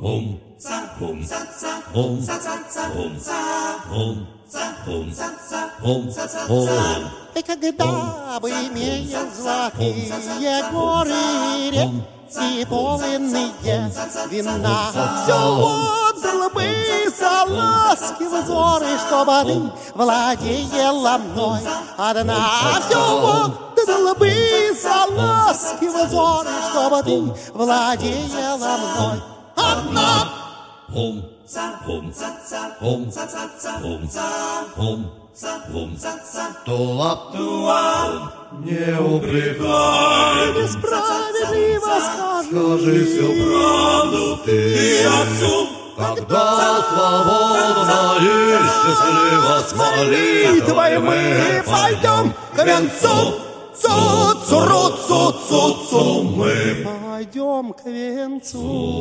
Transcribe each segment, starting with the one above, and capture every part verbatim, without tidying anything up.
Ом, ом, ом, ом, ом, ом, ом, ом. И когда бы имея золотые горы и рек и полынные вина, все отдал бы за ласки взоры, чтобы ты владела мной. Одна все отдала бы за ласки взоры, чтобы ты владела мной. Одна. Ом, ом, ом, ом, ом. Ом, туап, туап, не упрекай, Несправедливо скажи, скажи всю правду ты отцу, когда свободно и счастливо с молитвой мы пойдем к венцу. Цу-цу-ру, цу-цу-цу, мы пойдем к венцу.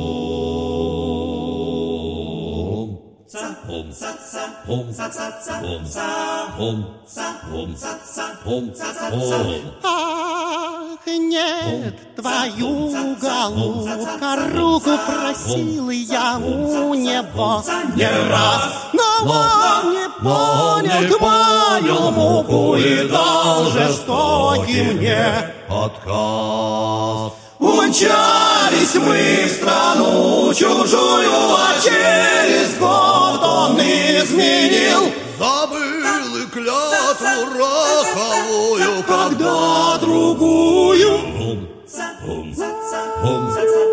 Ом, ом, ом, ом, ом, ом, ом. Ах, нет, твою голубка руку просил я у него не раз, но он не понял твою муку и дал жестокий мне отказ. Умчались мы в страну чужую, а через год он изменил. Забыл и клятву роковую, когда другую. Ом, ом, ом,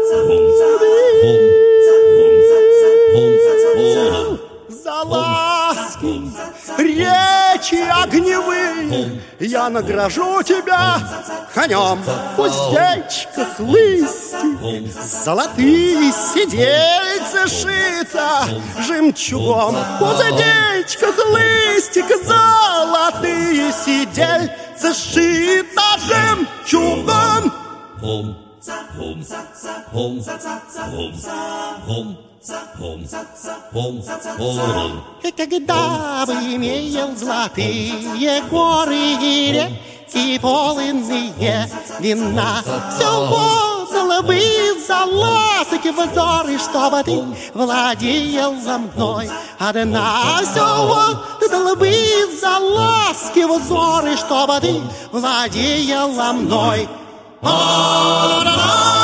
ом, за ласки, речи огневые я награжу тебя конем в уздечках лысти, золотые сидельцы шито жемчугом в уздечках лыстик, золотые сидельцы шито жемчугом. Ом, ом, ом, ом, ом, ом, ом. И когда бы имел золотые горы и реки полынные вина, все отдало бы за ласки взоры, чтобы ты владела мной. Одна все отдало бы за ласки взоры, чтобы ты владела мной. А-да-да!